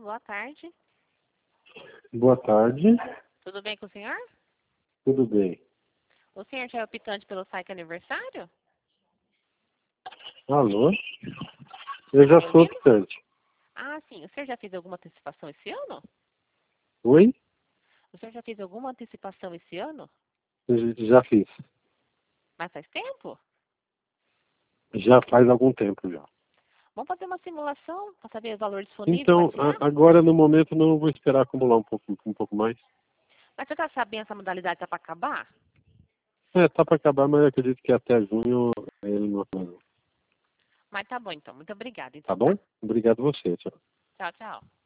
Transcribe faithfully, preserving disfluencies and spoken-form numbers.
boa tarde. Boa tarde. Tudo bem com o senhor? Tudo bem. O senhor já é optante pelo site aniversário? Alô? Eu já Tá sou ouvindo? optante. Ah, sim. O senhor já fez alguma antecipação esse ano? Oi? O senhor já fez alguma antecipação esse ano? Eu Já fiz. Mas faz tempo? Já faz algum tempo já. Vamos fazer uma simulação para saber o valor disponível Então, para tirar? a- agora no momento não vou esperar acumular um pouco, um pouco mais. Mas você está sabendo essa modalidade está para acabar? É, tá para acabar, mas eu acredito que até junho ele não acaba. Mas tá bom então. Muito obrigada Tá então, tá? bom? Obrigado você, tchau. Tchau, tchau.